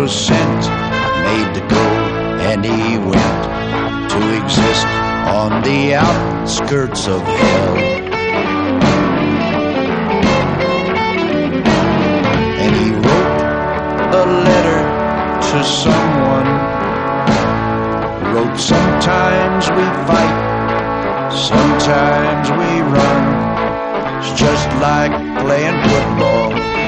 was sent, made to go, and he went to exist on the outskirts of hell. And he wrote a letter to someone, wrote, sometimes we fight, sometimes we run. It's just like playing football.